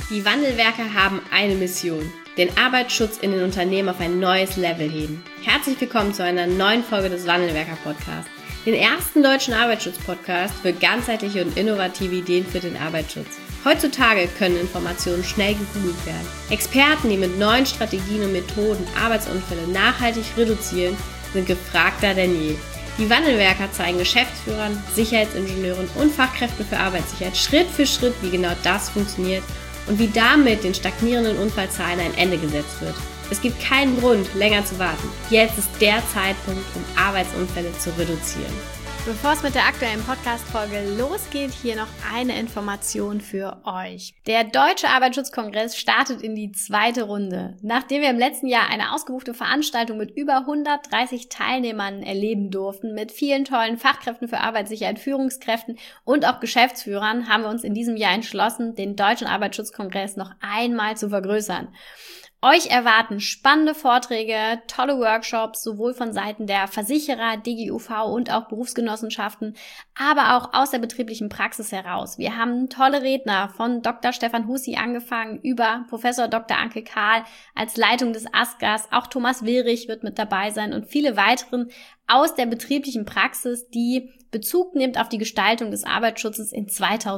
Die Wandelwerker haben eine Mission: den Arbeitsschutz in den Unternehmen auf ein neues Level heben. Herzlich willkommen zu einer neuen Folge des Wandelwerker-Podcasts, den ersten deutschen Arbeitsschutz-Podcast für ganzheitliche und innovative Ideen für den Arbeitsschutz. Heutzutage können Informationen schnell gegoogelt werden. Experten, die mit neuen Strategien und Methoden Arbeitsunfälle nachhaltig reduzieren, sind gefragter denn je. Die Wandelwerker zeigen Geschäftsführern, Sicherheitsingenieuren und Fachkräften für Arbeitssicherheit Schritt für Schritt, wie genau das funktioniert und wie damit den stagnierenden Unfallzahlen ein Ende gesetzt wird. Es gibt keinen Grund, länger zu warten. Jetzt ist der Zeitpunkt, um Arbeitsunfälle zu reduzieren. Bevor es mit der aktuellen Podcast-Folge losgeht, hier noch eine Information für euch. Der Deutsche Arbeitsschutzkongress startet in die zweite Runde. Nachdem wir im letzten Jahr eine ausgebuchte Veranstaltung mit über 130 Teilnehmern erleben durften, mit vielen tollen Fachkräften für Arbeitssicherheit, Führungskräften und auch Geschäftsführern, haben wir uns in diesem Jahr entschlossen, den Deutschen Arbeitsschutzkongress noch einmal zu vergrößern. Euch erwarten spannende Vorträge, tolle Workshops, sowohl von Seiten der Versicherer, DGUV und auch Berufsgenossenschaften, aber auch aus der betrieblichen Praxis heraus. Wir haben tolle Redner von Dr. Stefan Hussi angefangen über Professor Dr. Anke Kahl als Leitung des ASGAs, auch Thomas Willrich wird mit dabei sein und viele weiteren aus der betrieblichen Praxis, die Bezug nimmt auf die Gestaltung des Arbeitsschutzes in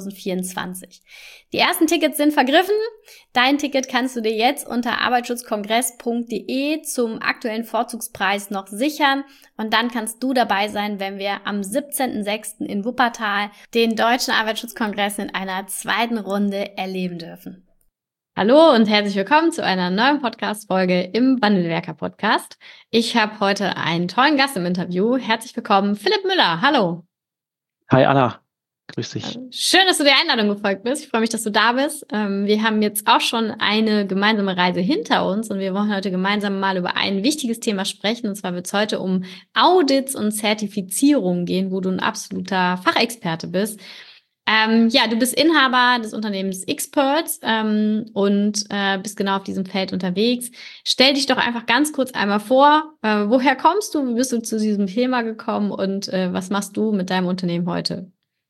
2024. Die ersten Tickets sind vergriffen. Dein Ticket kannst du dir jetzt unter arbeitsschutzkongress.de zum aktuellen Vorzugspreis noch sichern und dann kannst du dabei sein, wenn wir am 17.06. in Wuppertal den Deutschen Arbeitsschutzkongress in einer zweiten Runde erleben dürfen. Hallo und herzlich willkommen zu einer neuen Podcast-Folge im Wandelwerker-Podcast. Ich habe heute einen tollen Gast im Interview. Herzlich willkommen, Philipp Müller. Hallo. Hi Anna, grüß dich. Schön, dass du der Einladung gefolgt bist. Ich freue mich, dass du da bist. Wir haben jetzt auch schon eine gemeinsame Reise hinter uns und wir wollen heute gemeinsam mal über ein wichtiges Thema sprechen. Und zwar wird es heute um Audits und Zertifizierung gehen, wo du ein absoluter Fachexperte bist. Du bist Inhaber des Unternehmens Xperts und bist genau auf diesem Feld unterwegs. Stell dich doch einfach ganz kurz einmal vor. Woher kommst du? Wie bist du zu diesem Thema gekommen? Und was machst du mit deinem Unternehmen heute?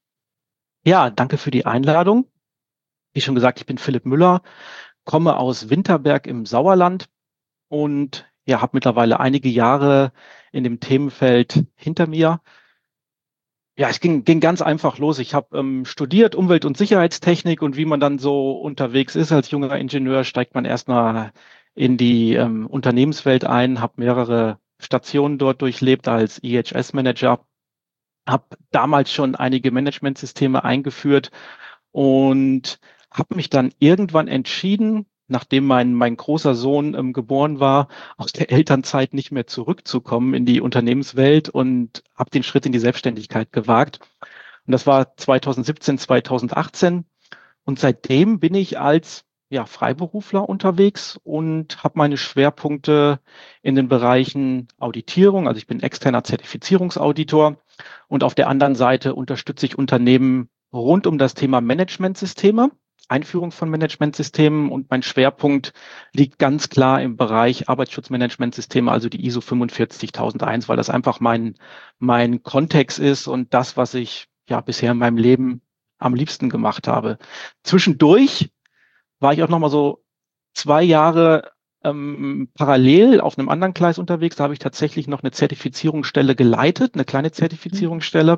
Ja, danke für die Einladung. Wie schon gesagt, ich bin Philipp Müller, komme aus Winterberg im Sauerland und habe mittlerweile einige Jahre in dem Themenfeld hinter mir. Ja, es ging ganz einfach los. Ich habe studiert Umwelt- und Sicherheitstechnik und wie man dann so unterwegs ist als junger Ingenieur, steigt man erstmal in die Unternehmenswelt ein, habe mehrere Stationen dort durchlebt als IHS-Manager, habe damals schon einige Managementsysteme eingeführt und habe mich dann irgendwann entschieden, nachdem mein großer Sohn geboren war, aus der Elternzeit nicht mehr zurückzukommen in die Unternehmenswelt und habe den Schritt in die Selbstständigkeit gewagt. Und das war 2017, 2018. Und seitdem bin ich als Freiberufler unterwegs und habe meine Schwerpunkte in den Bereichen Auditierung. Also ich bin externer Zertifizierungsauditor und auf der anderen Seite unterstütze ich Unternehmen rund um das Thema Managementsysteme. Einführung von Managementsystemen und mein Schwerpunkt liegt ganz klar im Bereich Arbeitsschutzmanagementsysteme, also die ISO 45001, weil das einfach mein Kontext ist und das, was ich bisher in meinem Leben am liebsten gemacht habe. Zwischendurch war ich auch noch mal so 2 Jahre parallel auf einem anderen Gleis unterwegs. Da habe ich tatsächlich noch eine Zertifizierungsstelle geleitet, eine kleine Zertifizierungsstelle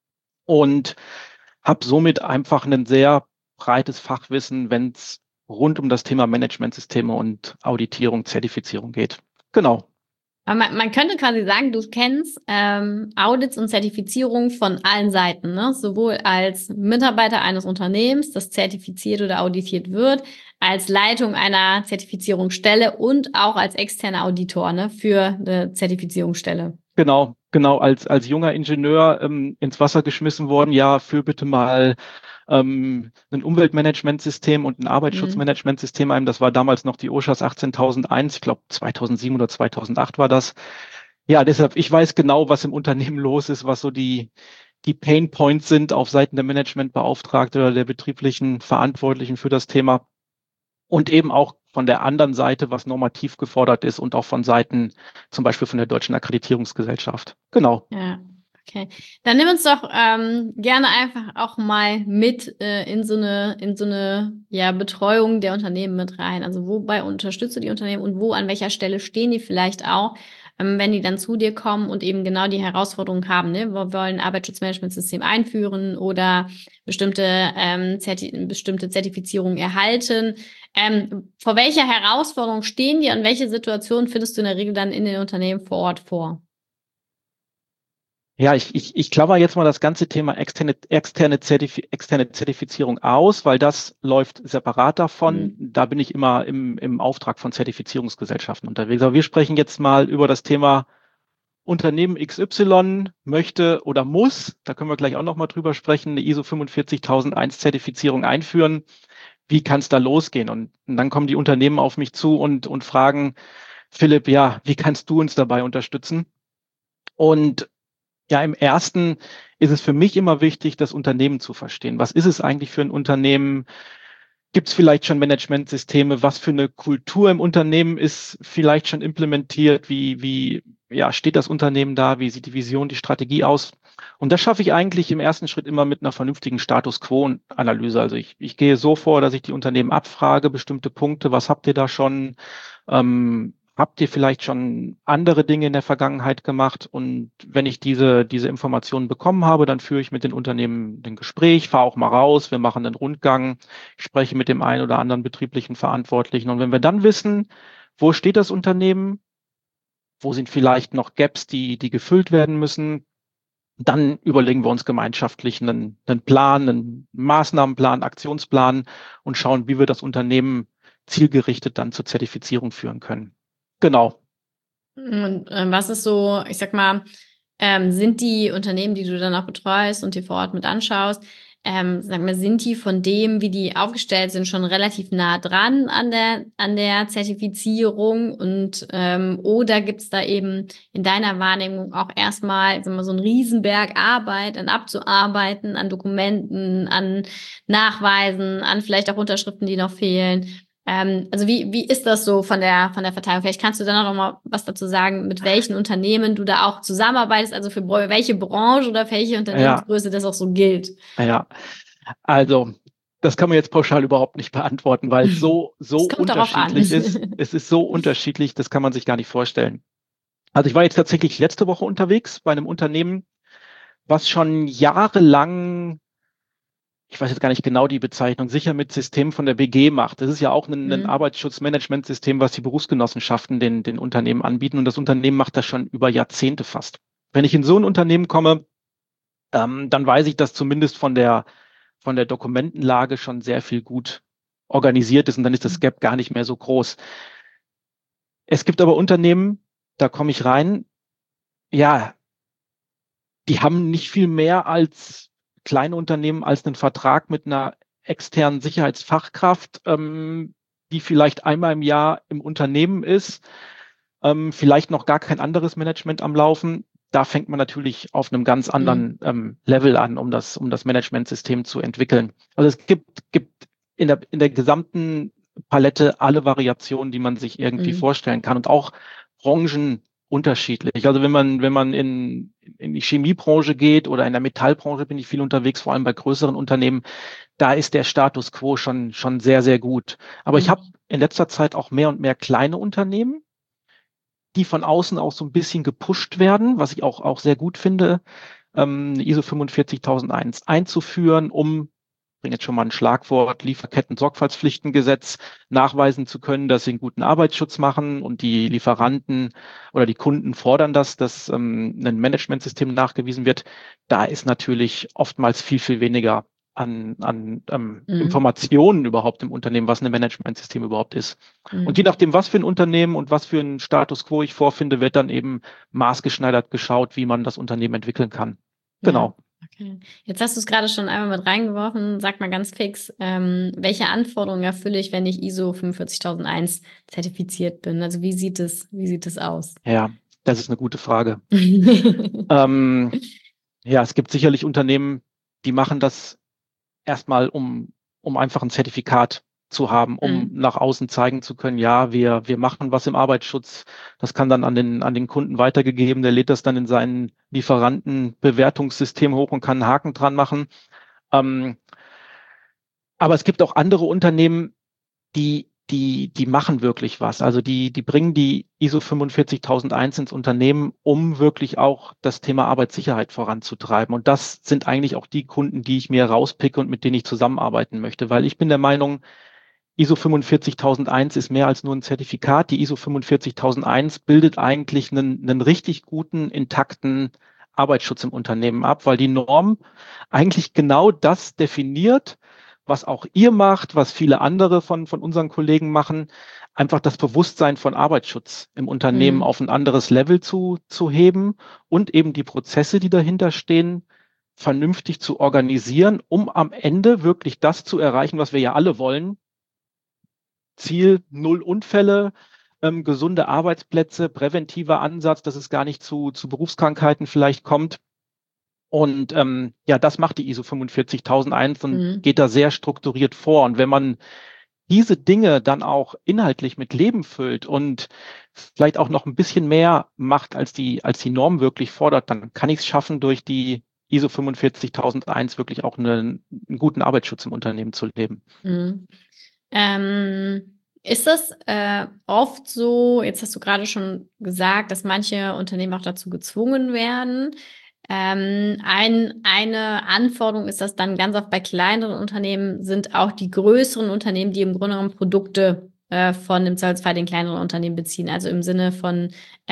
und habe somit einfach einen sehr breites Fachwissen, wenn es rund um das Thema Managementsysteme und Auditierung, Zertifizierung geht. Genau. Aber man könnte quasi sagen, du kennst Audits und Zertifizierung von allen Seiten, ne? Sowohl als Mitarbeiter eines Unternehmens, das zertifiziert oder auditiert wird, als Leitung einer Zertifizierungsstelle und auch als externer Auditor, ne, für eine Zertifizierungsstelle. Genau, als junger Ingenieur ins Wasser geschmissen worden, führ bitte mal ein Umweltmanagementsystem und ein Arbeitsschutzmanagementsystem ein. Das war damals noch die OSHAS 18001, ich glaube 2007 oder 2008 war das. Ja, deshalb, ich weiß genau, was im Unternehmen los ist, was so die Pain Points sind auf Seiten der Managementbeauftragten oder der betrieblichen Verantwortlichen für das Thema. Und eben auch von der anderen Seite, was normativ gefordert ist und auch von Seiten, zum Beispiel von der Deutschen Akkreditierungsgesellschaft. Genau. Ja. Okay, dann nimm uns doch gerne einfach auch mal mit in so eine Betreuung der Unternehmen mit rein. Also wobei unterstützt du die Unternehmen und an welcher Stelle stehen die vielleicht auch, wenn die dann zu dir kommen und eben genau die Herausforderung haben, ne? Wir wollen ein Arbeitsschutzmanagementsystem einführen oder bestimmte Zertifizierungen erhalten. Vor welcher Herausforderung stehen die und welche Situation findest du in der Regel dann in den Unternehmen vor Ort vor? Ja, ich klammer jetzt mal das ganze Thema externe Zertifizierung aus, weil das läuft separat davon. Da bin ich immer im Auftrag von Zertifizierungsgesellschaften unterwegs. Aber wir sprechen jetzt mal über das Thema Unternehmen XY möchte oder muss, da können wir gleich auch noch mal drüber sprechen, eine ISO 45001 Zertifizierung einführen. Wie kann es da losgehen? Und dann kommen die Unternehmen auf mich zu und fragen, Philipp, ja, wie kannst du uns dabei unterstützen? Und ja, im ersten ist es für mich immer wichtig, das Unternehmen zu verstehen. Was ist es eigentlich für ein Unternehmen? Gibt es vielleicht schon Managementsysteme? Was für eine Kultur im Unternehmen ist vielleicht schon implementiert? Wie steht das Unternehmen da? Wie sieht die Vision, die Strategie aus? Und das schaffe ich eigentlich im ersten Schritt immer mit einer vernünftigen Status Quo-Analyse. Also ich gehe so vor, dass ich die Unternehmen abfrage, bestimmte Punkte. Was habt ihr da schon? Habt ihr vielleicht schon andere Dinge in der Vergangenheit gemacht? Und wenn ich diese Informationen bekommen habe, dann führe ich mit den Unternehmen ein Gespräch, fahre auch mal raus, wir machen einen Rundgang, ich spreche mit dem einen oder anderen betrieblichen Verantwortlichen. Und wenn wir dann wissen, wo steht das Unternehmen, wo sind vielleicht noch Gaps, die gefüllt werden müssen, dann überlegen wir uns gemeinschaftlich einen Plan, einen Maßnahmenplan, Aktionsplan und schauen, wie wir das Unternehmen zielgerichtet dann zur Zertifizierung führen können. Genau. Und was ist so, ich sag mal, sind die Unternehmen, die du dann auch betreust und dir vor Ort mit anschaust, sag mal, sind die von dem, wie die aufgestellt sind, schon relativ nah dran an der Zertifizierung und oder gibt's da eben in deiner Wahrnehmung auch erstmal, sag mal, so einen Riesenberg Arbeit an abzuarbeiten, an Dokumenten, an Nachweisen, an vielleicht auch Unterschriften, die noch fehlen? Also wie ist das so von der Verteilung? Vielleicht kannst du dann auch noch mal was dazu sagen, mit welchen Unternehmen du da auch zusammenarbeitest, also für welche Branche oder für welche Unternehmensgröße das auch so gilt. Ja, also das kann man jetzt pauschal überhaupt nicht beantworten, weil es so unterschiedlich ist. Es ist so unterschiedlich, das kann man sich gar nicht vorstellen. Also ich war jetzt tatsächlich letzte Woche unterwegs bei einem Unternehmen, was schon jahrelang, ich weiß jetzt gar nicht genau die Bezeichnung, sicher mit Systemen von der BG macht. Das ist ja auch ein Arbeitsschutzmanagementsystem, was die Berufsgenossenschaften den Unternehmen anbieten. Und das Unternehmen macht das schon über Jahrzehnte fast. Wenn ich in so ein Unternehmen komme, dann weiß ich, dass zumindest von der Dokumentenlage schon sehr viel gut organisiert ist und dann ist das Gap gar nicht mehr so groß. Es gibt aber Unternehmen, da komme ich rein, ja, die haben nicht viel mehr als kleine Unternehmen als einen Vertrag mit einer externen Sicherheitsfachkraft, die vielleicht einmal im Jahr im Unternehmen ist, vielleicht noch gar kein anderes Management am Laufen. Da fängt man natürlich auf einem ganz anderen Level an, um das Managementsystem zu entwickeln. Also es gibt in der gesamten Palette alle Variationen, die man sich irgendwie vorstellen kann und auch Branchen unterschiedlich. Also wenn man in die Chemiebranche geht oder in der Metallbranche bin ich viel unterwegs, vor allem bei größeren Unternehmen, da ist der Status quo schon sehr, sehr gut. Aber ich habe in letzter Zeit auch mehr und mehr kleine Unternehmen, die von außen auch so ein bisschen gepusht werden, was ich auch sehr gut finde, eine ISO 45001 einzuführen, um, ich bringe jetzt schon mal ein Schlagwort, Lieferketten-Sorgfaltspflichtengesetz, nachweisen zu können, dass sie einen guten Arbeitsschutz machen und die Lieferanten oder die Kunden fordern dass ein Managementsystem nachgewiesen wird. Da ist natürlich oftmals viel, viel weniger an Informationen überhaupt im Unternehmen, was ein Managementsystem überhaupt ist. Und je nachdem, was für ein Unternehmen und was für einen Status quo ich vorfinde, wird dann eben maßgeschneidert geschaut, wie man das Unternehmen entwickeln kann. Genau. Okay. Jetzt hast du es gerade schon einmal mit reingeworfen. Sag mal ganz fix, welche Anforderungen erfülle ich, wenn ich ISO 45001 zertifiziert bin? Also wie sieht es aus? Ja, das ist eine gute Frage. Es gibt sicherlich Unternehmen, die machen das erstmal, um einfach ein Zertifikat zu haben, um nach außen zeigen zu können, ja, wir machen was im Arbeitsschutz. Das kann dann an den Kunden weitergegeben. Der lädt das dann in seinen Lieferantenbewertungssystem hoch und kann einen Haken dran machen. Aber es gibt auch andere Unternehmen, die machen wirklich was. Also die bringen die ISO 45001 ins Unternehmen, um wirklich auch das Thema Arbeitssicherheit voranzutreiben. Und das sind eigentlich auch die Kunden, die ich mir rauspicke und mit denen ich zusammenarbeiten möchte, weil ich bin der Meinung, ISO 45001 ist mehr als nur ein Zertifikat. Die ISO 45001 bildet eigentlich einen richtig guten, intakten Arbeitsschutz im Unternehmen ab, weil die Norm eigentlich genau das definiert, was auch ihr macht, was viele andere von unseren Kollegen machen, einfach das Bewusstsein von Arbeitsschutz im Unternehmen auf ein anderes Level zu heben und eben die Prozesse, die dahinter stehen, vernünftig zu organisieren, um am Ende wirklich das zu erreichen, was wir ja alle wollen. Ziel, 0 Unfälle, gesunde Arbeitsplätze, präventiver Ansatz, dass es gar nicht zu Berufskrankheiten vielleicht kommt. Und ja, das macht die ISO 45001 und geht da sehr strukturiert vor. Und wenn man diese Dinge dann auch inhaltlich mit Leben füllt und vielleicht auch noch ein bisschen mehr macht, als die Norm wirklich fordert, dann kann ich es schaffen, durch die ISO 45001 wirklich auch einen guten Arbeitsschutz im Unternehmen zu leben. Ist das oft so, jetzt hast du gerade schon gesagt, dass manche Unternehmen auch dazu gezwungen werden. Eine Anforderung ist das dann ganz oft bei kleineren Unternehmen, sind auch die größeren Unternehmen, die im Grunde genommen Produkte von im Zweifelsfall den kleineren Unternehmen beziehen. Also im Sinne von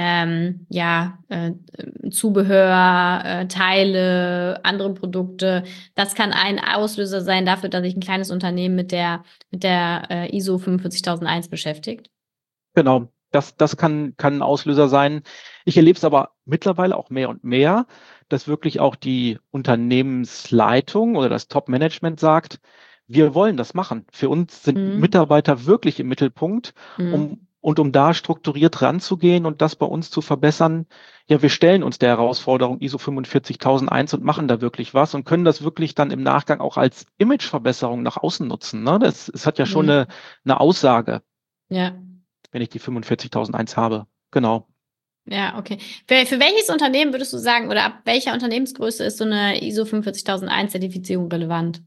Zubehör, Teile, andere Produkte. Das kann ein Auslöser sein dafür, dass sich ein kleines Unternehmen mit der ISO 45001 beschäftigt. Genau, das kann ein Auslöser sein. Ich erlebe es aber mittlerweile auch mehr und mehr, dass wirklich auch die Unternehmensleitung oder das Top-Management sagt, wir wollen das machen. Für uns sind Mitarbeiter wirklich im Mittelpunkt, um da strukturiert ranzugehen und das bei uns zu verbessern. Ja, wir stellen uns der Herausforderung ISO 45001 und machen da wirklich was und können das wirklich dann im Nachgang auch als Imageverbesserung nach außen nutzen. Ne? Es hat ja schon eine Aussage. Ja. Wenn ich die 45001 habe. Genau. Ja, okay. Für welches Unternehmen würdest du sagen, oder ab welcher Unternehmensgröße ist so eine ISO 45001 Zertifizierung relevant?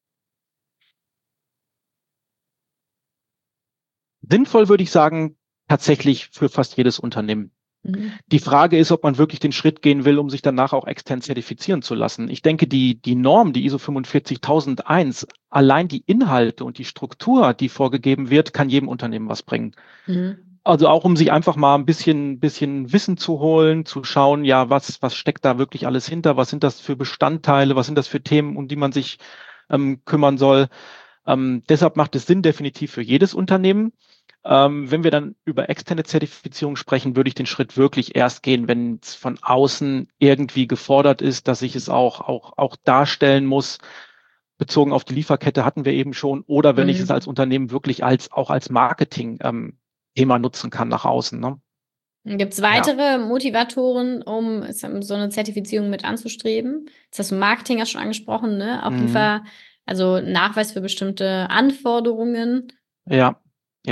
Sinnvoll würde ich sagen, tatsächlich für fast jedes Unternehmen. Die Frage ist, ob man wirklich den Schritt gehen will, um sich danach auch extern zertifizieren zu lassen. Ich denke, die Norm, die ISO 45001, allein die Inhalte und die Struktur, die vorgegeben wird, kann jedem Unternehmen was bringen. Also auch, um sich einfach mal ein bisschen Wissen zu holen, zu schauen, ja, was steckt da wirklich alles hinter? Was sind das für Bestandteile? Was sind das für Themen, um die man sich kümmern soll? Deshalb macht es Sinn definitiv für jedes Unternehmen. Wenn wir dann über externe Zertifizierung sprechen, würde ich den Schritt wirklich erst gehen, wenn es von außen irgendwie gefordert ist, dass ich es auch darstellen muss. Bezogen auf die Lieferkette hatten wir eben schon. Oder wenn ich es als Unternehmen wirklich auch als Marketing-Thema nutzen kann nach außen. Ne? Gibt es weitere Motivatoren, um so eine Zertifizierung mit anzustreben? Jetzt hast du Marketing ja schon angesprochen, ne? Auch also Nachweis für bestimmte Anforderungen. Ja.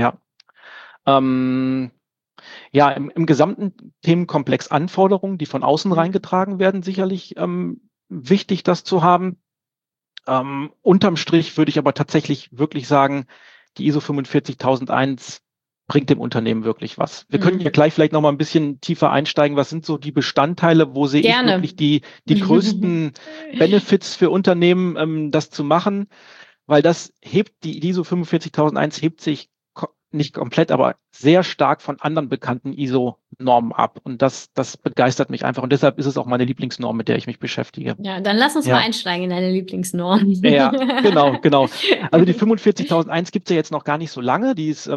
Im gesamten Themenkomplex Anforderungen, die von außen reingetragen werden, sicherlich wichtig, das zu haben. Unterm Strich würde ich aber tatsächlich wirklich sagen, die ISO 45001 bringt dem Unternehmen wirklich was. Wir können ja gleich vielleicht noch mal ein bisschen tiefer einsteigen. Was sind so die Bestandteile? Wo sehe ich wirklich die größten Benefits für Unternehmen, das zu machen? Weil das die ISO 45001 hebt sich nicht komplett, aber sehr stark von anderen bekannten ISO-Normen ab. Und das begeistert mich einfach. Und deshalb ist es auch meine Lieblingsnorm, mit der ich mich beschäftige. Ja, dann lass uns mal einsteigen in deine Lieblingsnorm. Ja, genau. Also die 45001 gibt es ja jetzt noch gar nicht so lange. Die ist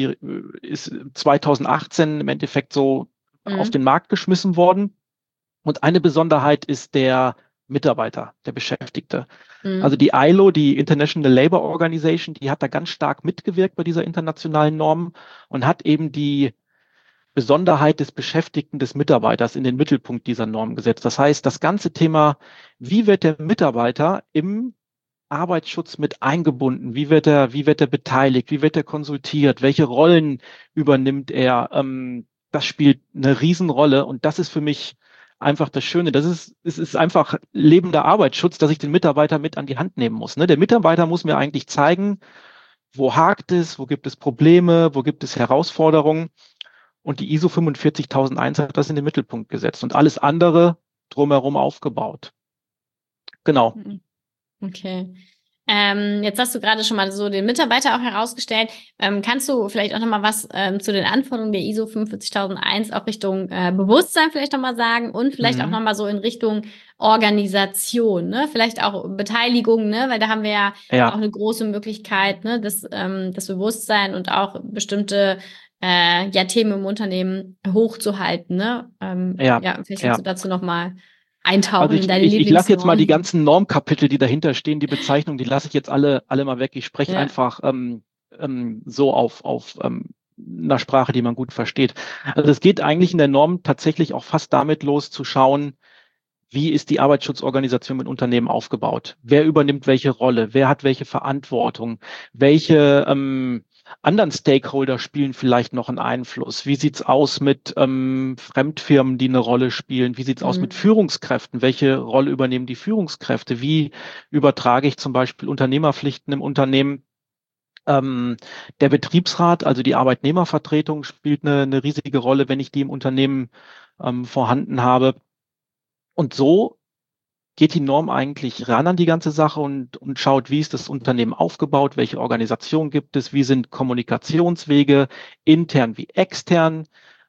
2018 im Endeffekt so auf den Markt geschmissen worden. Und eine Besonderheit ist der Mitarbeiter, der Beschäftigte. Also die ILO, die International Labour Organization, die hat da ganz stark mitgewirkt bei dieser internationalen Norm und hat eben die Besonderheit des Beschäftigten, des Mitarbeiters in den Mittelpunkt dieser Norm gesetzt. Das heißt, das ganze Thema, wie wird der Mitarbeiter im Arbeitsschutz mit eingebunden? Wie wird er beteiligt? Wie wird er konsultiert? Welche Rollen übernimmt er? Das spielt eine Riesenrolle und das ist für mich einfach das Schöne. Es ist einfach lebender Arbeitsschutz, dass ich den Mitarbeiter mit an die Hand nehmen muss. Ne? Der Mitarbeiter muss mir eigentlich zeigen, wo hakt es, wo gibt es Probleme, wo gibt es Herausforderungen. Und die ISO 45001 hat das in den Mittelpunkt gesetzt und alles andere drumherum aufgebaut. Genau. Okay. Jetzt hast du gerade schon mal so den Mitarbeiter auch herausgestellt. Kannst du vielleicht auch nochmal was zu den Anforderungen der ISO 45001 auch Richtung Bewusstsein vielleicht nochmal sagen und vielleicht auch nochmal so in Richtung Organisation, ne? Vielleicht auch Beteiligung, ne? Weil da haben wir ja auch eine große Möglichkeit, ne? Das Bewusstsein und auch bestimmte Themen im Unternehmen hochzuhalten, ne? Vielleicht kannst du dazu nochmal eintauchen in deine ich lasse jetzt mal die Lieblingsnorm. ganzen Normkapitel, die dahinter stehen, die Bezeichnungen, die lasse ich jetzt alle mal weg. Ich spreche einfach so auf einer Sprache, die man gut versteht. Also es geht eigentlich in der Norm tatsächlich auch fast damit los, zu schauen, wie ist die Arbeitsschutzorganisation mit Unternehmen aufgebaut? Wer übernimmt welche Rolle? Wer hat welche Verantwortung? Welche anderen Stakeholder spielen vielleicht noch einen Einfluss? Wie sieht's aus mit Fremdfirmen, die eine Rolle spielen? Wie sieht's aus mit Führungskräften? Welche Rolle übernehmen die Führungskräfte? Wie übertrage ich zum Beispiel Unternehmerpflichten im Unternehmen? Der Betriebsrat, also die Arbeitnehmervertretung, spielt eine riesige Rolle, wenn ich die im Unternehmen vorhanden habe. Und so geht die Norm eigentlich ran an die ganze Sache und schaut, wie ist das Unternehmen aufgebaut, welche Organisation gibt es, wie sind Kommunikationswege, intern wie extern.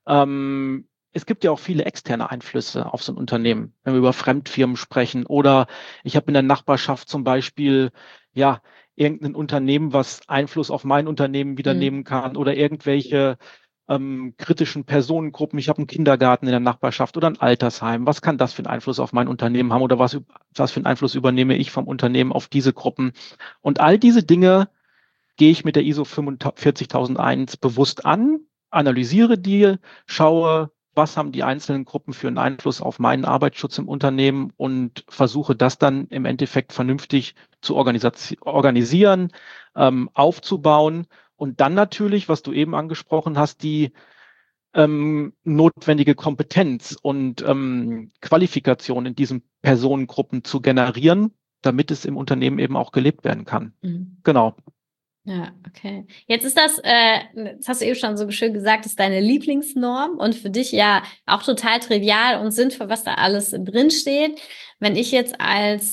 Es gibt ja auch viele externe Einflüsse auf so ein Unternehmen, wenn wir über Fremdfirmen sprechen. Oder ich habe in der Nachbarschaft zum Beispiel, ja, irgendein Unternehmen, was Einfluss auf mein Unternehmen wieder nehmen kann oder irgendwelche kritischen Personengruppen. Ich habe einen Kindergarten in der Nachbarschaft oder ein Altersheim. Was kann das für einen Einfluss auf mein Unternehmen haben oder was für einen Einfluss übernehme ich vom Unternehmen auf diese Gruppen? Und all diese Dinge gehe ich mit der ISO 45001 bewusst an, analysiere die, schaue, was haben die einzelnen Gruppen für einen Einfluss auf meinen Arbeitsschutz im Unternehmen und versuche das dann im Endeffekt vernünftig zu organisieren, aufzubauen. Und dann natürlich, was du eben angesprochen hast, die notwendige Kompetenz und Qualifikation in diesen Personengruppen zu generieren, damit es im Unternehmen eben auch gelebt werden kann. Genau. Ja, okay. Jetzt ist das hast du eben schon so schön gesagt, ist deine Lieblingsnorm und für dich ja auch total trivial und sinnvoll, was da alles drin steht. Wenn ich jetzt als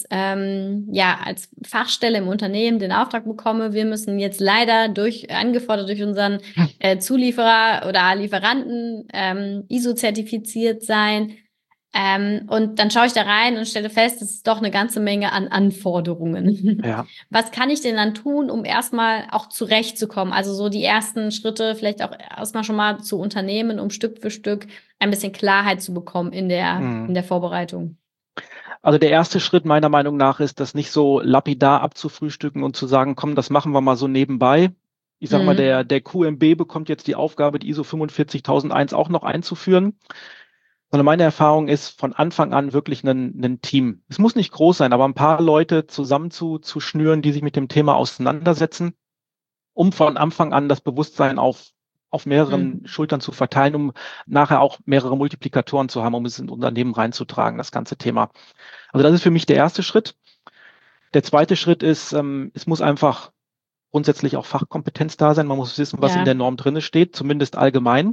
Fachstelle im Unternehmen den Auftrag bekomme, wir müssen jetzt leider angefordert durch unseren Zulieferer oder Lieferanten ISO-zertifiziert sein. Und dann schaue ich da rein und stelle fest, das ist doch eine ganze Menge an Anforderungen. Ja. Was kann ich denn dann tun, um erstmal auch zurechtzukommen? Also so die ersten Schritte vielleicht auch erstmal schon mal zu unternehmen, um Stück für Stück ein bisschen Klarheit zu bekommen in der Vorbereitung. Also der erste Schritt meiner Meinung nach ist, das nicht so lapidar abzufrühstücken und zu sagen, komm, das machen wir mal so nebenbei. Ich sag mal, der QMB bekommt jetzt die Aufgabe, die ISO 45001 auch noch einzuführen. Sondern meine Erfahrung ist, von Anfang an wirklich ein Team. Es muss nicht groß sein, aber ein paar Leute zusammen zu schnüren, die sich mit dem Thema auseinandersetzen, um von Anfang an das Bewusstsein auf mehreren Schultern zu verteilen, um nachher auch mehrere Multiplikatoren zu haben, um es in Unternehmen reinzutragen, das ganze Thema. Also das ist für mich der erste Schritt. Der zweite Schritt ist, es muss einfach grundsätzlich auch Fachkompetenz da sein. Man muss wissen, was in der Norm drin steht, zumindest allgemein.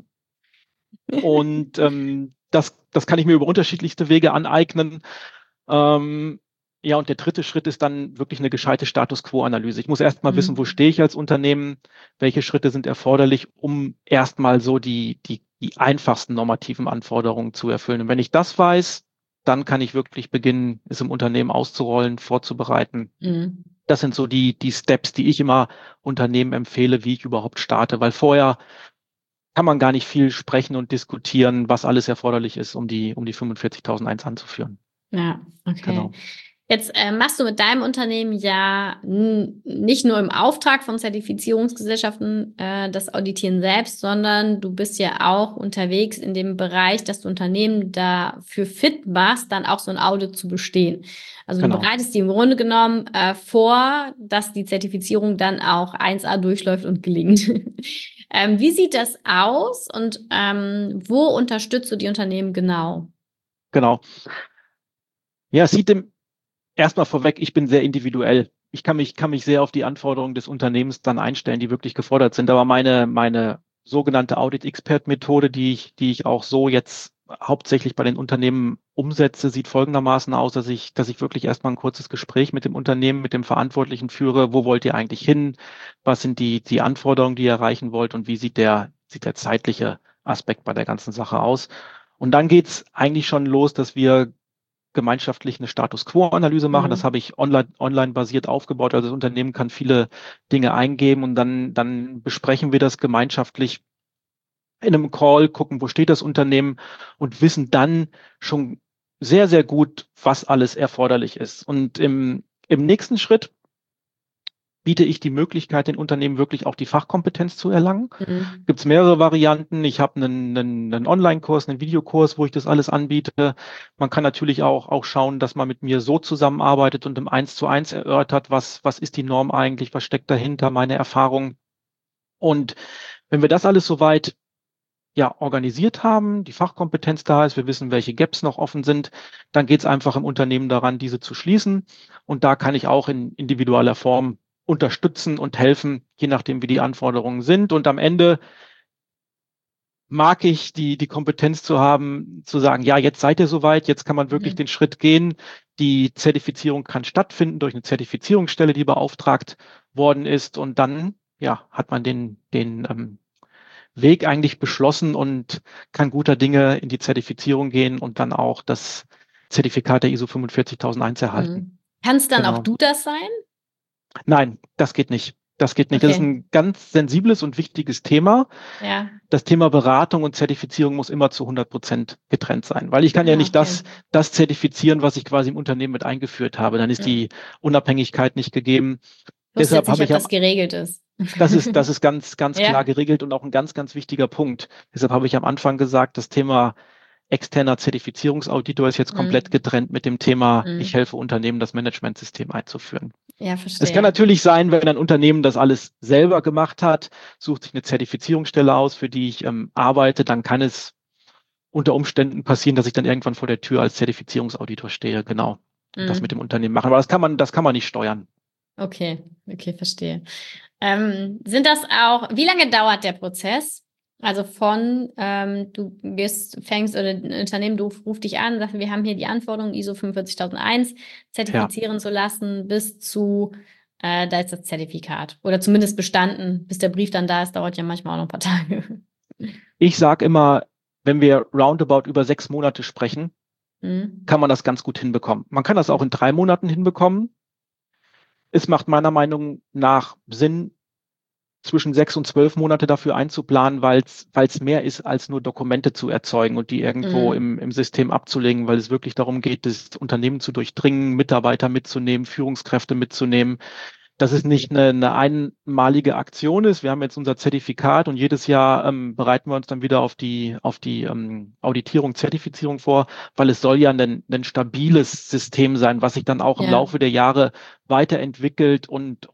Und das kann ich mir über unterschiedlichste Wege aneignen. Und der dritte Schritt ist dann wirklich eine gescheite Status-Quo-Analyse. Ich muss erstmal wissen, wo stehe ich als Unternehmen, welche Schritte sind erforderlich, um erstmal so die einfachsten normativen Anforderungen zu erfüllen. Und wenn ich das weiß, dann kann ich wirklich beginnen, es im Unternehmen auszurollen, vorzubereiten. Das sind so die Steps, die ich immer Unternehmen empfehle, wie ich überhaupt starte, weil vorher kann man gar nicht viel sprechen und diskutieren, was alles erforderlich ist, um die 45001 anzuführen. Ja, okay. Genau. Jetzt machst du mit deinem Unternehmen ja nicht nur im Auftrag von Zertifizierungsgesellschaften das Auditieren selbst, sondern du bist ja auch unterwegs in dem Bereich, dass du Unternehmen dafür fit machst, dann auch so ein Audit zu bestehen. Also du Genau. bereitest die im Grunde genommen vor, dass die Zertifizierung dann auch 1A durchläuft und gelingt. Wie sieht das aus und wo unterstützt du die Unternehmen genau? Genau. Ja, erstmal vorweg, ich bin sehr individuell. Ich kann mich sehr auf die Anforderungen des Unternehmens dann einstellen, die wirklich gefordert sind. Aber meine sogenannte Audit-Expert-Methode, die ich auch so jetzt hauptsächlich bei den Unternehmen umsetze, sieht folgendermaßen aus, dass ich wirklich erstmal ein kurzes Gespräch mit dem Unternehmen, mit dem Verantwortlichen führe. Wo wollt ihr eigentlich hin? Was sind die Anforderungen, die ihr erreichen wollt? Und wie sieht der zeitliche Aspekt bei der ganzen Sache aus? Und dann geht's eigentlich schon los, dass wir gemeinschaftlich eine Status-Quo-Analyse machen. Das habe ich online basiert aufgebaut. Also das Unternehmen kann viele Dinge eingeben und dann besprechen wir das gemeinschaftlich in einem Call, gucken, wo steht das Unternehmen und wissen dann schon sehr, sehr gut, was alles erforderlich ist. Und im nächsten Schritt biete ich die Möglichkeit, den Unternehmen wirklich auch die Fachkompetenz zu erlangen. Gibt es mehrere Varianten. Ich habe einen Online-Kurs, einen Videokurs, wo ich das alles anbiete. Man kann natürlich auch schauen, dass man mit mir so zusammenarbeitet und im 1:1 erörtert, was ist die Norm eigentlich, was steckt dahinter, meine Erfahrung. Und wenn wir das alles soweit organisiert haben, die Fachkompetenz da ist, wir wissen, welche Gaps noch offen sind, dann geht es einfach im Unternehmen daran, diese zu schließen. Und da kann ich auch in individueller Form unterstützen und helfen, je nachdem, wie die Anforderungen sind. Und am Ende mag ich die Kompetenz zu haben, zu sagen, ja, jetzt seid ihr soweit, jetzt kann man wirklich den Schritt gehen. Die Zertifizierung kann stattfinden durch eine Zertifizierungsstelle, die beauftragt worden ist. Und dann, hat man den Weg eigentlich beschlossen und kann guter Dinge in die Zertifizierung gehen und dann auch das Zertifikat der ISO 45001 erhalten. Kannst dann auch du das sein? Nein, das geht nicht. Das geht nicht. Okay. Das ist ein ganz sensibles und wichtiges Thema. Ja. Das Thema Beratung und Zertifizierung muss immer zu 100% getrennt sein, weil ich kann ja nicht das zertifizieren, was ich quasi im Unternehmen mit eingeführt habe. Dann ist die Unabhängigkeit nicht gegeben. Deshalb habe ich das geregelt ist. Das ist ganz klar geregelt und auch ein ganz, ganz wichtiger Punkt. Deshalb habe ich am Anfang gesagt, das Thema externer Zertifizierungsauditor ist jetzt komplett getrennt mit dem Thema, ich helfe Unternehmen, das Managementsystem einzuführen. Ja, verstehe. Es kann natürlich sein, wenn ein Unternehmen das alles selber gemacht hat, sucht sich eine Zertifizierungsstelle aus, für die ich arbeite, dann kann es unter Umständen passieren, dass ich dann irgendwann vor der Tür als Zertifizierungsauditor stehe, genau, und das mit dem Unternehmen machen. Aber das kann man nicht steuern. Okay, verstehe. Sind das auch, wie lange dauert der Prozess? Also von, du fängst oder ein Unternehmen ruft dich an, sagt, wir haben hier die Anforderungen ISO 45001 zertifizieren zu lassen, bis zu, da ist das Zertifikat. Oder zumindest bestanden, bis der Brief dann da ist, dauert ja manchmal auch noch ein paar Tage. Ich sage immer, wenn wir roundabout über 6 Monate sprechen, kann man das ganz gut hinbekommen. Man kann das auch in 3 Monaten hinbekommen. Es macht meiner Meinung nach Sinn, zwischen 6 und 12 Monate dafür einzuplanen, weil es mehr ist, als nur Dokumente zu erzeugen und die irgendwo im System abzulegen, weil es wirklich darum geht, das Unternehmen zu durchdringen, Mitarbeiter mitzunehmen, Führungskräfte mitzunehmen. Dass es nicht eine einmalige Aktion ist. Wir haben jetzt unser Zertifikat und jedes Jahr bereiten wir uns dann wieder auf die Auditierung, Zertifizierung vor, weil es soll ja ein stabiles System sein, was sich dann auch im Laufe der Jahre weiterentwickelt und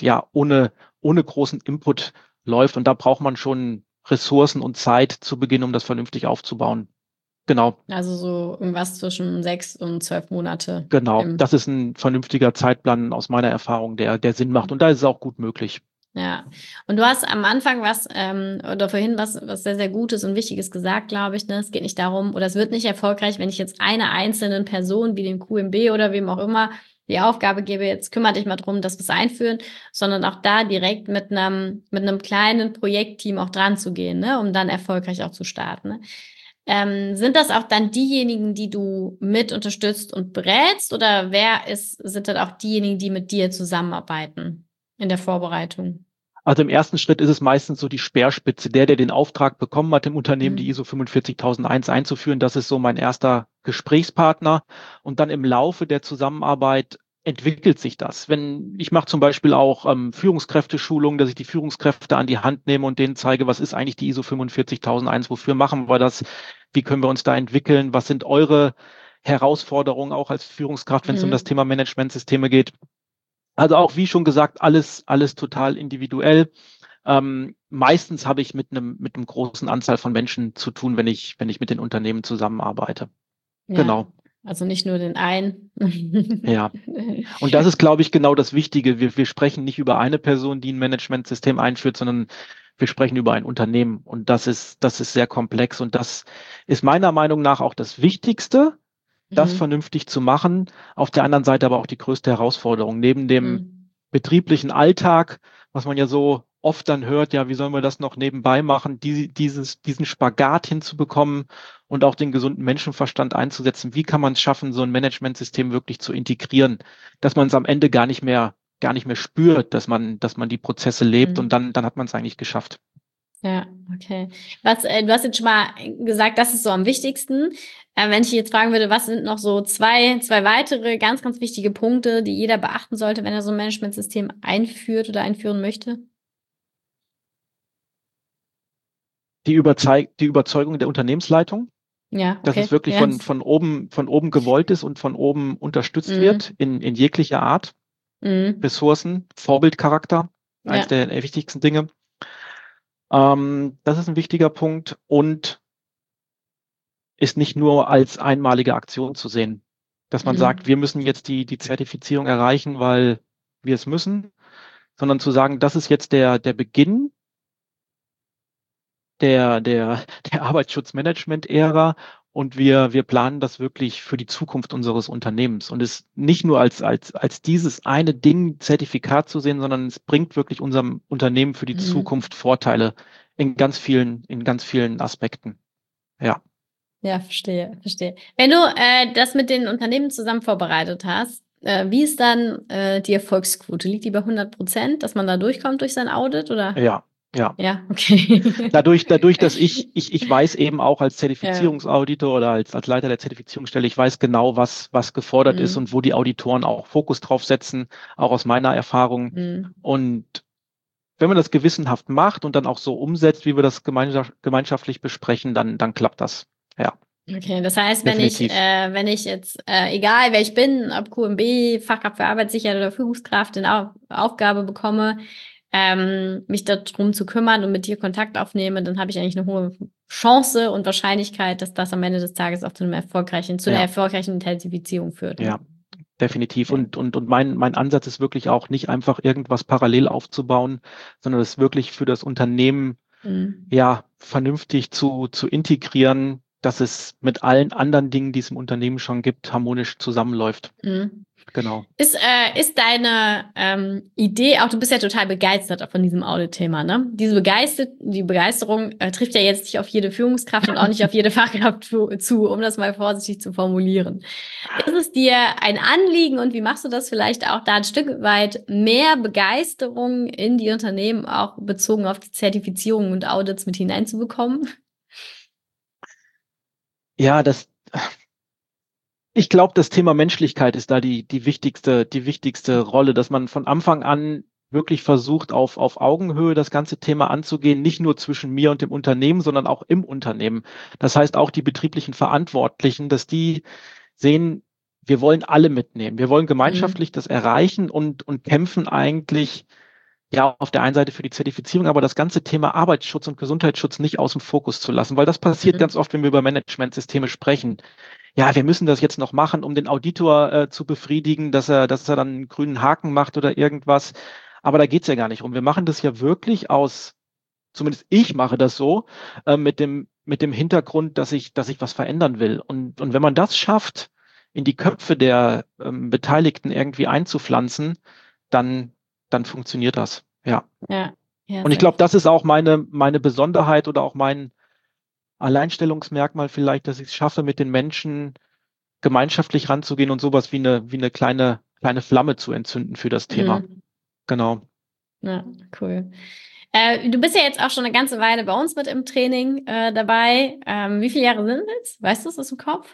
ohne großen Input läuft. Und da braucht man schon Ressourcen und Zeit zu Beginn, um das vernünftig aufzubauen. Genau. Also so irgendwas zwischen 6 und 12 Monate. Genau, das ist ein vernünftiger Zeitplan aus meiner Erfahrung, der Sinn macht. Und da ist es auch gut möglich. Ja, und du hast am Anfang oder vorhin was sehr, sehr Gutes und Wichtiges gesagt, glaube ich. Ne? Es geht nicht darum, oder es wird nicht erfolgreich, wenn ich jetzt einer einzelnen Person, wie dem QMB oder wem auch immer, die Aufgabe gebe, jetzt kümmere dich mal drum, dass wir es einführen, sondern auch da direkt mit einem kleinen Projektteam auch dran zu gehen, ne? Um dann erfolgreich auch zu starten. Ne? Sind das auch dann diejenigen, die du mit unterstützt und berätst, oder sind das auch diejenigen, die mit dir zusammenarbeiten in der Vorbereitung? Also im ersten Schritt ist es meistens so die Speerspitze, der den Auftrag bekommen hat, im Unternehmen die ISO 45001 einzuführen. Das ist so mein erster Gesprächspartner und dann im Laufe der Zusammenarbeit entwickelt sich das. Ich mache zum Beispiel auch Führungskräfteschulungen, dass ich die Führungskräfte an die Hand nehme und denen zeige, was ist eigentlich die ISO 45001, wofür machen wir das, wie können wir uns da entwickeln, was sind eure Herausforderungen auch als Führungskraft, wenn es um das Thema Managementsysteme geht. Also auch, wie schon gesagt, alles total individuell. Meistens habe ich mit einem großen Anzahl von Menschen zu tun, wenn ich mit den Unternehmen zusammenarbeite. Ja, genau. Also nicht nur den einen. Ja. Und das ist, glaube ich, genau das Wichtige. Wir sprechen nicht über eine Person, die ein Managementsystem einführt, sondern wir sprechen über ein Unternehmen. Und das ist sehr komplex. Und das ist meiner Meinung nach auch das Wichtigste, das vernünftig zu machen. Auf der anderen Seite aber auch die größte Herausforderung. Neben dem betrieblichen Alltag, was man ja so oft dann hört, ja, wie sollen wir das noch nebenbei machen, diesen Spagat hinzubekommen und auch den gesunden Menschenverstand einzusetzen. Wie kann man es schaffen, so ein Managementsystem wirklich zu integrieren, dass man es am Ende gar nicht mehr spürt, dass man die Prozesse lebt und dann hat man es eigentlich geschafft. Ja, okay. Du hast jetzt schon mal gesagt, das ist so am wichtigsten. Wenn ich jetzt fragen würde, was sind noch so zwei weitere ganz, ganz wichtige Punkte, die jeder beachten sollte, wenn er so ein Managementsystem einführt oder einführen möchte? Die Überzeugung der Unternehmensleitung, Ja, okay. dass es wirklich von oben gewollt ist und von oben unterstützt wird in jeglicher Art. Ressourcen, Vorbildcharakter, eines der wichtigsten Dinge. Das ist ein wichtiger Punkt und ist nicht nur als einmalige Aktion zu sehen, dass man sagt, wir müssen jetzt die Zertifizierung erreichen, weil wir es müssen, sondern zu sagen, das ist jetzt der Beginn der Arbeitsschutzmanagement-Ära und wir planen das wirklich für die Zukunft unseres Unternehmens und es nicht nur als dieses eine Ding Zertifikat zu sehen, sondern es bringt wirklich unserem Unternehmen für die Zukunft Vorteile in ganz vielen Aspekten. Ja. Ja, verstehe. Wenn du das mit den Unternehmen zusammen vorbereitet hast, wie ist dann die Erfolgsquote? Liegt die bei 100%, dass man da durchkommt durch sein Audit, oder? Ja. Ja, okay. Dadurch, dass ich weiß eben auch als Zertifizierungsauditor oder als Leiter der Zertifizierungsstelle, ich weiß genau, was gefordert ist und wo die Auditoren auch Fokus drauf setzen, auch aus meiner Erfahrung. Und wenn man das gewissenhaft macht und dann auch so umsetzt, wie wir das gemeinschaftlich besprechen, dann klappt das. Ja. Okay, das heißt, wenn ich jetzt, egal wer ich bin, ob QMB, Fachkraft für Arbeitssicherheit oder Führungskraft, eine Aufgabe bekomme, mich darum zu kümmern und mit dir Kontakt aufnehme, dann habe ich eigentlich eine hohe Chance und Wahrscheinlichkeit, dass das am Ende des Tages auch zu einer erfolgreichen Intensifizierung führt. Ne? Ja, definitiv. Okay. Und mein Ansatz ist wirklich auch nicht einfach irgendwas parallel aufzubauen, sondern es wirklich für das Unternehmen vernünftig zu integrieren, dass es mit allen anderen Dingen, die es im Unternehmen schon gibt, harmonisch zusammenläuft. Genau. Ist deine Idee auch, du bist ja total begeistert auch von diesem Audit-Thema, ne? Die Begeisterung trifft ja jetzt nicht auf jede Führungskraft und auch nicht auf jede Fachkraft zu, um das mal vorsichtig zu formulieren. Ist es dir ein Anliegen und wie machst du das vielleicht auch da ein Stück weit mehr Begeisterung in die Unternehmen auch bezogen auf die Zertifizierung und Audits mit hineinzubekommen? Ja, ich glaube, das Thema Menschlichkeit ist da die wichtigste Rolle, dass man von Anfang an wirklich versucht, auf Augenhöhe das ganze Thema anzugehen, nicht nur zwischen mir und dem Unternehmen, sondern auch im Unternehmen. Das heißt, auch die betrieblichen Verantwortlichen, dass die sehen, wir wollen alle mitnehmen. Wir wollen gemeinschaftlich das erreichen und kämpfen eigentlich auf der einen Seite für die Zertifizierung, aber das ganze Thema Arbeitsschutz und Gesundheitsschutz nicht aus dem Fokus zu lassen, weil das passiert ganz oft, wenn wir über Managementsysteme sprechen. Ja, wir müssen das jetzt noch machen, um den Auditor zu befriedigen, dass er dann einen grünen Haken macht oder irgendwas. Aber da geht's ja gar nicht um. Wir machen das ja wirklich zumindest ich mache das so, mit dem Hintergrund, dass ich was verändern will. Und wenn man das schafft, in die Köpfe der Beteiligten irgendwie einzupflanzen, dann funktioniert das. Ja. Und ich glaube, das ist auch meine Besonderheit oder auch mein Alleinstellungsmerkmal vielleicht, dass ich es schaffe, mit den Menschen gemeinschaftlich ranzugehen und sowas wie eine kleine Flamme zu entzünden für das Thema. Genau. Ja, cool. Du bist ja jetzt auch schon eine ganze Weile bei uns mit im Training dabei. Wie viele Jahre sind es? Weißt du es aus dem Kopf?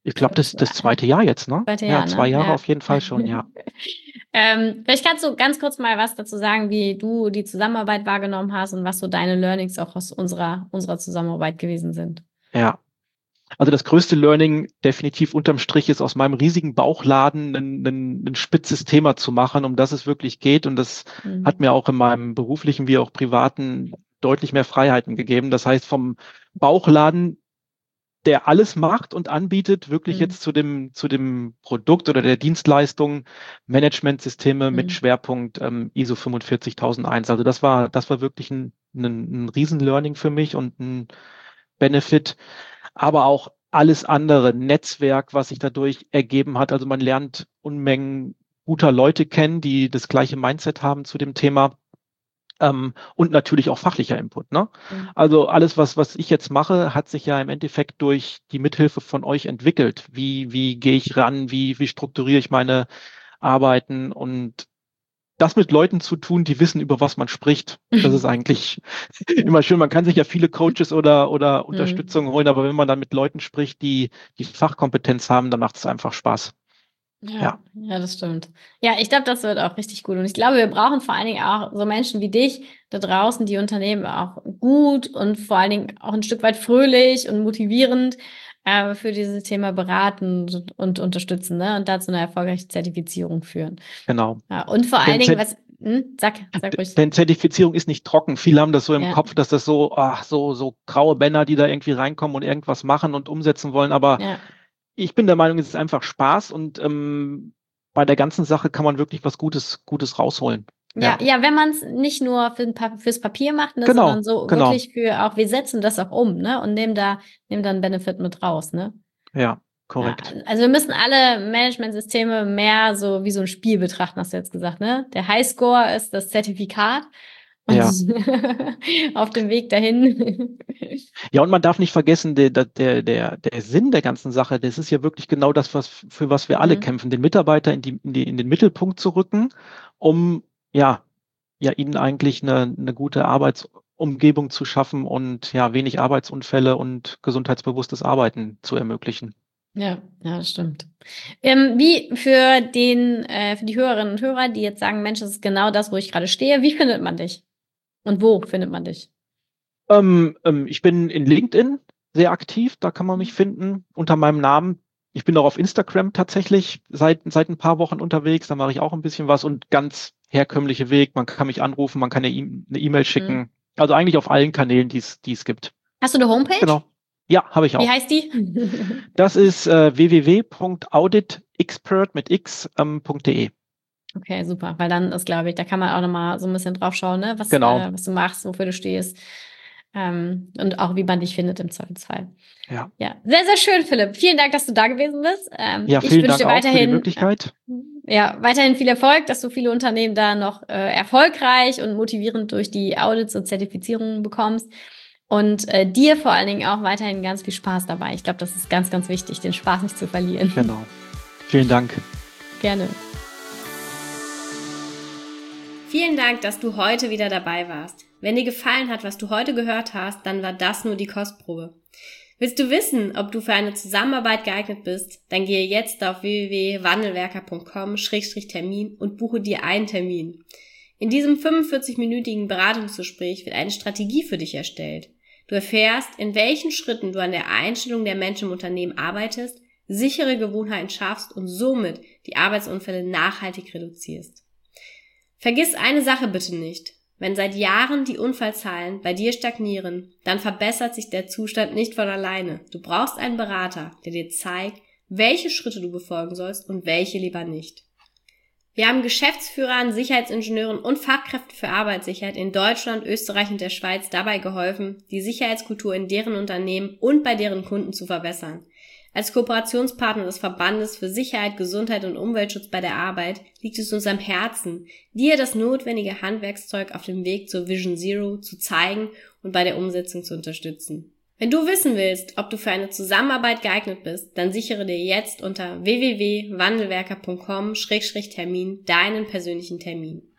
Ich glaube, das zweite Jahr jetzt, ne? Zweite Jahr, ja, 2 Jahre Ja. auf jeden Fall schon, ja. Vielleicht kannst du ganz kurz mal was dazu sagen, wie du die Zusammenarbeit wahrgenommen hast und was so deine Learnings auch aus unserer Zusammenarbeit gewesen sind. Ja. Also das größte Learning definitiv unterm Strich ist, aus meinem riesigen Bauchladen ein spitzes Thema zu machen, um das es wirklich geht. Und das hat mir auch in meinem beruflichen wie auch privaten deutlich mehr Freiheiten gegeben. Das heißt, vom Bauchladen, der alles macht und anbietet, wirklich jetzt zu dem Produkt oder der Dienstleistung, Managementsysteme mit Schwerpunkt ISO 45001. Also das war wirklich ein Riesen-Learning für mich und ein Benefit. Aber auch alles andere, Netzwerk, was sich dadurch ergeben hat. Also man lernt Unmengen guter Leute kennen, die das gleiche Mindset haben zu dem Thema. Und natürlich auch fachlicher Input, ne? Also alles, was ich jetzt mache, hat sich ja im Endeffekt durch die Mithilfe von euch entwickelt. Wie gehe ich ran? Wie strukturiere ich meine Arbeiten? Und das mit Leuten zu tun, die wissen, über was man spricht. Das ist eigentlich immer schön. Man kann sich ja viele Coaches oder Unterstützung holen, aber wenn man dann mit Leuten spricht, die Fachkompetenz haben, dann macht es einfach Spaß. Ja, das stimmt. Ja, ich glaube, das wird auch richtig gut. Und ich glaube, wir brauchen vor allen Dingen auch so Menschen wie dich da draußen, die Unternehmen auch gut und vor allen Dingen auch ein Stück weit fröhlich und motivierend für dieses Thema beraten und unterstützen, ne? Und dazu eine erfolgreiche Zertifizierung führen. Genau. Ja, und vor allen Dingen, sag ruhig. Denn Zertifizierung ist nicht trocken. Viele haben das so im Kopf, dass das so graue Männer, die da irgendwie reinkommen und irgendwas machen und umsetzen wollen. Aber ich bin der Meinung, es ist einfach Spaß und bei der ganzen Sache kann man wirklich was Gutes rausholen. Ja, wenn man es nicht nur fürs Papier macht, ne, sondern so wirklich wir setzen das auch um, ne, und nehmen da einen Benefit mit raus, ne? Ja, korrekt. Ja, also wir müssen alle Managementsysteme mehr so wie so ein Spiel betrachten, hast du jetzt gesagt, ne? Der Highscore ist das Zertifikat. Und auf dem Weg dahin. Ja, und man darf nicht vergessen, der Sinn der ganzen Sache, das ist ja wirklich genau das, für was wir alle kämpfen, den Mitarbeiter in den Mittelpunkt zu rücken, um ihnen eigentlich eine gute Arbeitsumgebung zu schaffen und wenig Arbeitsunfälle und gesundheitsbewusstes Arbeiten zu ermöglichen. Ja, das stimmt. Wie für die Hörerinnen und Hörer, die jetzt sagen, Mensch, das ist genau das, wo ich gerade stehe, wie findet man dich? Und wo findet man dich? Ich bin in LinkedIn sehr aktiv, da kann man mich finden unter meinem Namen. Ich bin auch auf Instagram tatsächlich seit ein paar Wochen unterwegs, da mache ich auch ein bisschen was und ganz herkömmliche Weg, man kann mich anrufen, man kann eine E-Mail schicken, also eigentlich auf allen Kanälen, die es gibt. Hast du eine Homepage? Genau. Ja, habe ich auch. Wie heißt die? Das ist www.auditexpert.de. Okay, super, weil dann ist, glaube ich, da kann man auch nochmal so ein bisschen drauf schauen, ne? Was du machst, wofür du stehst und auch, wie man dich findet im Zweifelsfall. Ja, sehr, sehr schön, Philipp. Vielen Dank, dass du da gewesen bist. Vielen Dank auch für die Möglichkeit. Weiterhin viel Erfolg, dass du viele Unternehmen da noch erfolgreich und motivierend durch die Audits und Zertifizierungen bekommst. Und dir vor allen Dingen auch weiterhin ganz viel Spaß dabei. Ich glaube, das ist ganz, ganz wichtig, den Spaß nicht zu verlieren. Genau. Vielen Dank. Gerne. Vielen Dank, dass du heute wieder dabei warst. Wenn dir gefallen hat, was du heute gehört hast, dann war das nur die Kostprobe. Willst du wissen, ob du für eine Zusammenarbeit geeignet bist? Dann gehe jetzt auf www.wandelwerker.com/Termin und buche dir einen Termin. In diesem 45-minütigen Beratungsgespräch wird eine Strategie für dich erstellt. Du erfährst, in welchen Schritten du an der Einstellung der Menschen im Unternehmen arbeitest, sichere Gewohnheiten schaffst und somit die Arbeitsunfälle nachhaltig reduzierst. Vergiss eine Sache bitte nicht. Wenn seit Jahren die Unfallzahlen bei dir stagnieren, dann verbessert sich der Zustand nicht von alleine. Du brauchst einen Berater, der dir zeigt, welche Schritte du befolgen sollst und welche lieber nicht. Wir haben Geschäftsführern, Sicherheitsingenieuren und Fachkräften für Arbeitssicherheit in Deutschland, Österreich und der Schweiz dabei geholfen, die Sicherheitskultur in deren Unternehmen und bei deren Kunden zu verbessern. Als Kooperationspartner des Verbandes für Sicherheit, Gesundheit und Umweltschutz bei der Arbeit liegt es uns am Herzen, dir das notwendige Handwerkszeug auf dem Weg zur Vision Zero zu zeigen und bei der Umsetzung zu unterstützen. Wenn du wissen willst, ob du für eine Zusammenarbeit geeignet bist, dann sichere dir jetzt unter www.wandelwerker.com/Termin deinen persönlichen Termin.